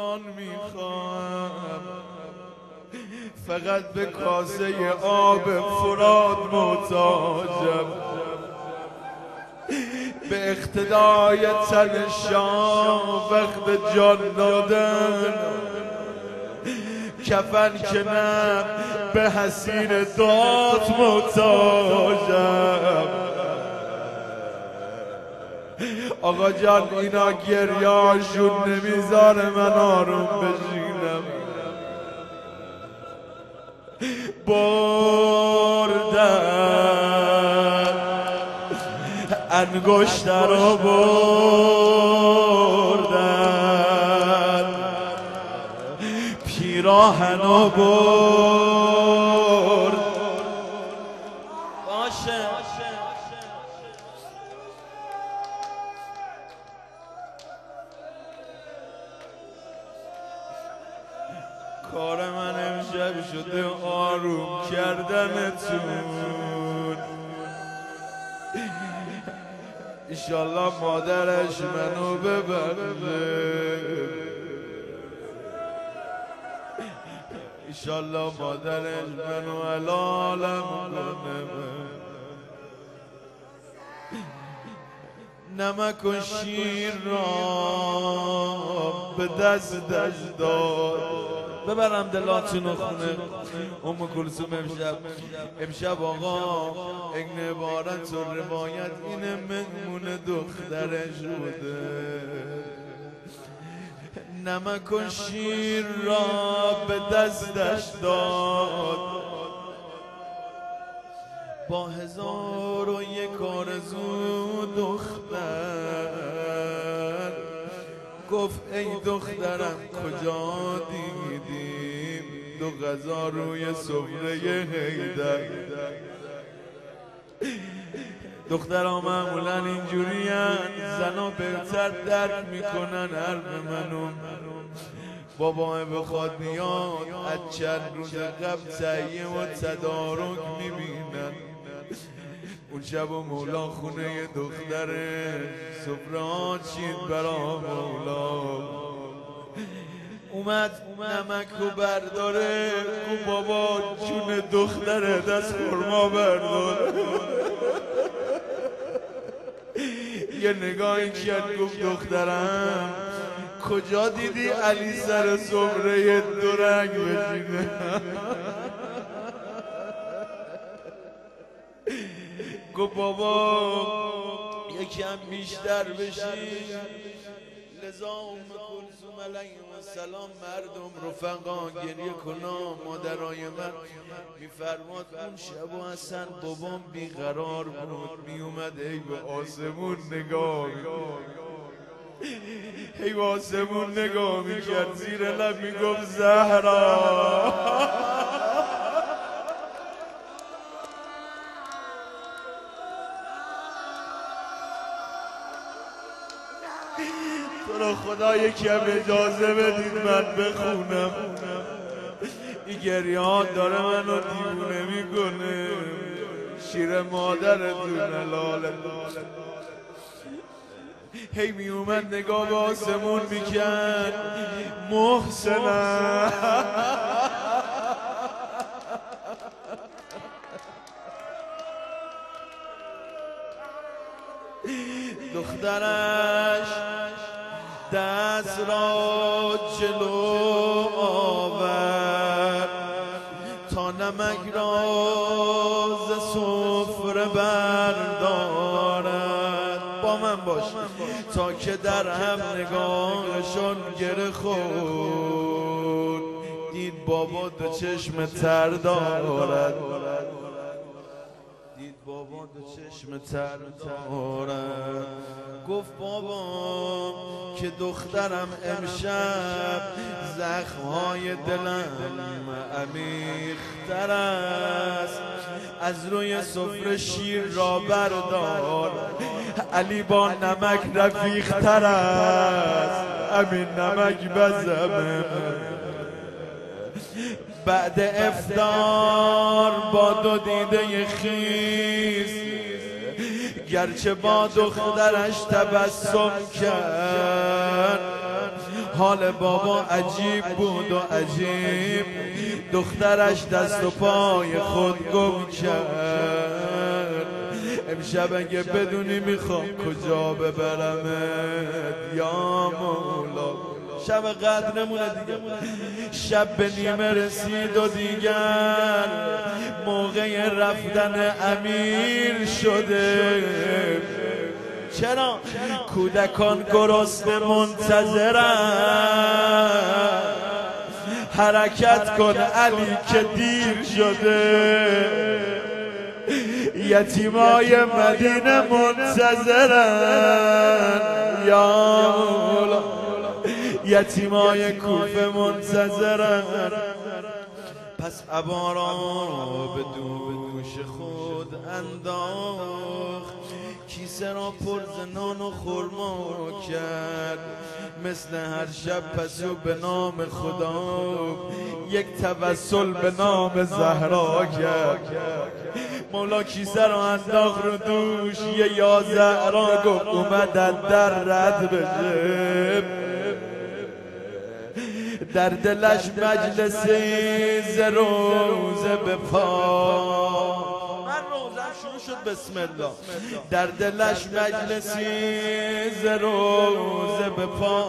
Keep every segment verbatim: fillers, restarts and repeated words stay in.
نان میخوام، فقط به کاسه آب فرات محتاجم، به اقتدای تن شاه وقت جان دادن، کفن که نه به حسین داد محتاجم. آقا جان اینا گریاشون نمیذاره من آروم بشینم. بردن انگشتر رو بردن، پیراهن رو برد. باشه کار من امشب شده آروم کردنتون. ایشالله مادرش منو ببره، ایشالله مادرش منو علالم کنه. نمک و شیر را به دستش داد. ببرم دلاتونو خونه ام کلثوم. امشب امشب آقا این عبارت و روایت اینه مهمون دخترش بوده. نمک و شیر را به دستش داد، با هزار و یک آرزو دختر گفت ای دخترم کجا دیدیم دو غذا روی سفره حیدر. دخترها معمولا اینجوری هن، زنا بهتر درک میکنن حرف منو. بابا بخواد میاد از چند روز قبل تهیه و تدارک میبینن. اون شب و مولا خونه دختره سفره ها چید برا مولا. اومد نمک رو برداره، او بابا جون دختره دست خورما بردار. یه نگاهی کرد گفت دخترم کجا دیدی علی سر سفره دو رنگ بشینه؟ گفت بابا یکم بیشتر بشین. لذا ام کلثوم علیه السلام مردم رفقا گریه کنم مادرای من میفرماد اون شب و اصلا بابام بیقرار بود، میومد ای به آسمون نگاه میکرد، ای به آسمون نگاه میکرد، زیر لب میگفت زهرا. تو رو خدا یکم اجازه بدید من بخونم. این گریهات داره منو دیوونه میکنه. شیر مادرتون لاله هی می اومد نگاه به آسمون میکرد. محسنم دخترش دست را جلو آورد تا نمک را ز سفره بردارد. با من باش تا که در هم نگاهشون گره خورد، دید بابا دو چشم تر دارد، دید بابا دو چشم تر دارد. گفت بابا که دخترم امشب زخمهای دلم عمیق‌تر است، از روی سفره شیر را بردار، علی با نمک رفیق‌تر است، همین نمک بزمه. بعد افطار با دو دیده خیس گرچه با دخترش تبسم کرد، حال بابا عجیب بود و عجیب، دخترش دست و پای خود گم کرد. امشب اگه بدونی میخوام کجا ببرمت یا مولا. شب قدر نمونه دیگه، شب به نیمه رسید و دیگر موقع رفتن امیر شده. چرا؟ کودکان گرسنه منتظرن، حرکت کن علی که دیر شده. یتیمای مدینه منتظرن یا مولا، یتیمای کوفه منتظرن. پس عبا را به دوش خود انداخت، کیسه را پر ز نان و خرما کرد. مثل هر شب پس او به نام خدا یک توسل به نام زهرا کرد. مولا کیسه را انداخت رو دوش، یه یا زهرا گفت اومد در رد بشه. در دلش مجلسی ز روزه به پا، من روزم شروع شد بسم الله. در دلش مجلسی ز روزه به پا،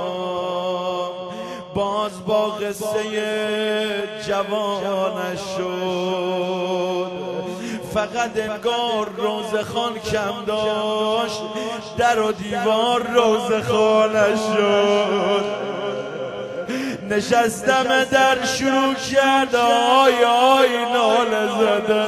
باز با قصه جوانش شد. فقط انگار روزخان کم داشت، در و دیوار روزخانش شد. نشستم در شروع کرد آی آی ناله زدن،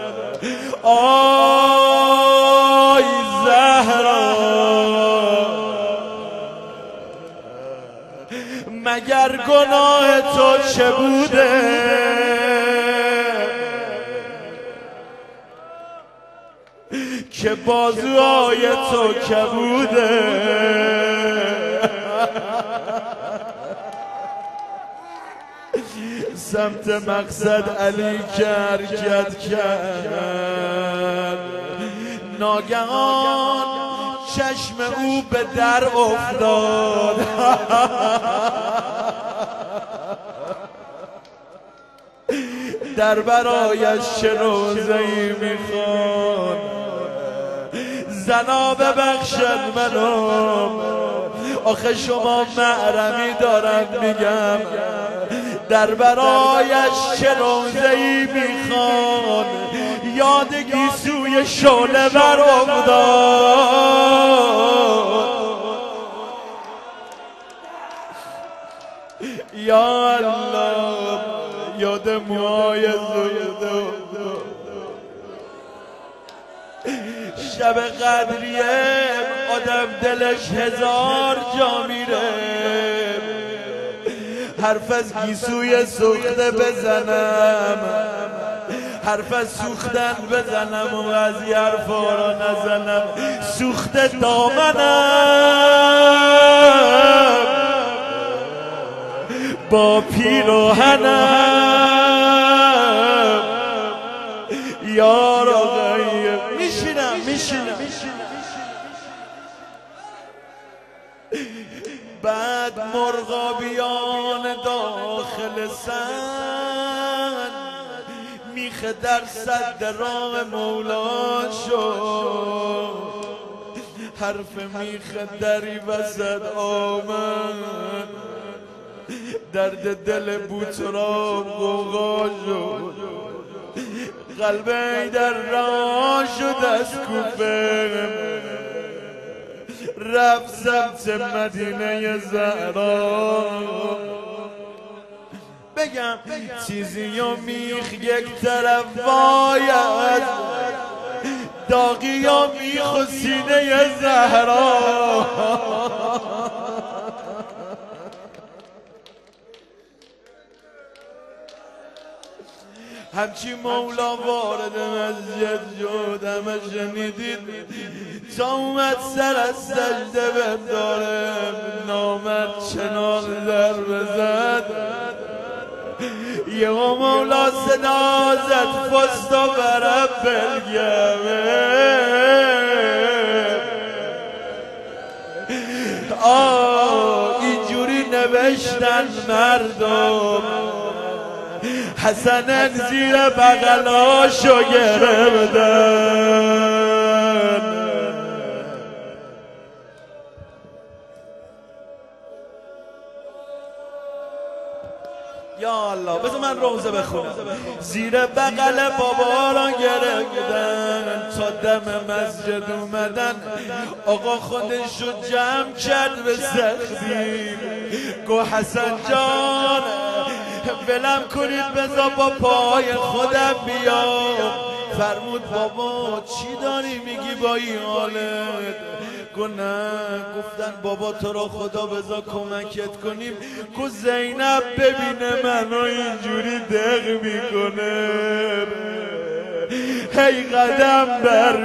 آی زهرا مگر گناه تو چه بوده؟ که بازوهای تو کبوده. سمت مقصد علی که حرکت کرد، ناگهان چشم او به در افتاد. در برایش چه روزه‌ای میخوان، زنا ببخشد منو. آخه شما محرمی دارم میگم، در برایش چه روزه‌ای میخوان. یاد گیسوی شعله بر افتاد. یا الله یاد موهای زوده. شب قدریه آدم دلش هزار جا میره، حرف از گیسوی سوخته بزنم، حرف از سوختن بزنم و از یه حرفا را نزنم. سوخته دامنم با پیراهنم، یار آقایی میشینم میشینم. بعد مرغابیان داخل سن، میخه در صد راه مولا شد. حرف میخه دری وسط آمد، درد دل بوتراب غوغا شد. قلب در راه شد از کوفه، رفت سمت مدینه زهرا. بگم چیزی و میخ یک طرف باید، داغی و میخ و سینه زهرا. همچی مولا وارد مسجد شد، همه شنیدید تا اومد سر از سجده بداره. نامرد چنان در بزد، یه مولا صدا زد فستا برم بلگمه. آه اینجوری نوشتن مردم، حسن زیر بغلاشو گرفتن. یا الله بذار من روزه بخونم. زیر بغل بابا را گرفتن تا دم مسجد اومدن، آقا خودشو جمع کرد به سختی، گو حسن جان ولم کنید بذار با پای خودم بیام. فرمود بابا چی داری میگی با این حالت؟ گو نه. گفتن بابا تو را خدا بذار کمکت کنیم. گو زینب ببینه منو اینجوری دق میکنه، هی قدم بر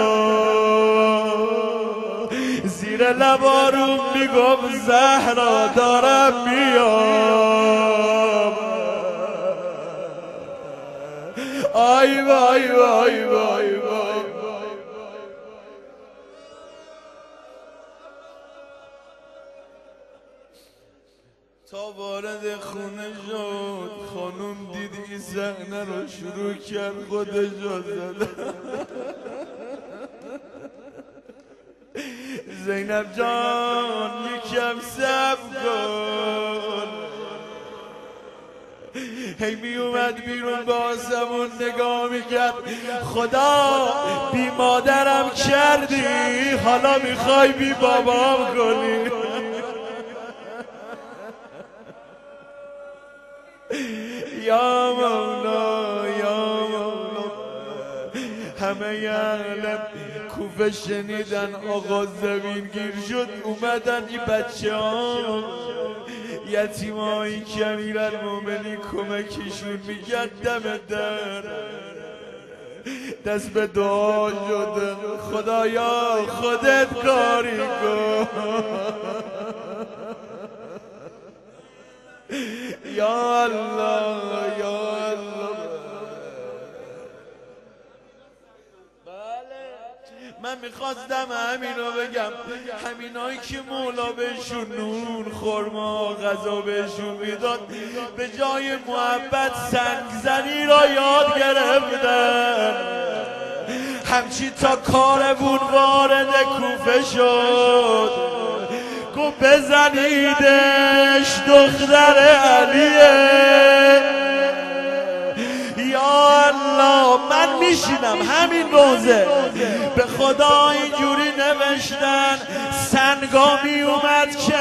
میدار، زیر لبارون میگم زهرا دارم میام. آی وای وای وای وای. تا وارد خونه شد خانوم دید این صحنه رو شروع کرد خودش رو زدن. زینب جان یکم صبر کن. هی می اومد بیرون با آسمون نگاه میکرد، خدا بی مادرم کردی حالا میخوای بی بابام کنی. یا مولا یا مولا. همه عالم کوفه شنیدن آقا زمین گیر شد، اومدن این بچه ها یتیمایی که امیرالمومنین کمکشون میکرد دم در دست به دعا شده، خدایا خودت کاری کن. یا الله یا الله. من میخواستم همینو بگم، همینایی که مولا بهشون نون خورما غذا بهشون میداد به جای محبت سنگزنی را یاد گرفتن. همچی تا کارمون وارد کوفه شد، گو بزنیدش دختر علیه. یا الله من میشینم همین روزه به خدا اینجوری نوشتن سنگا می اومد که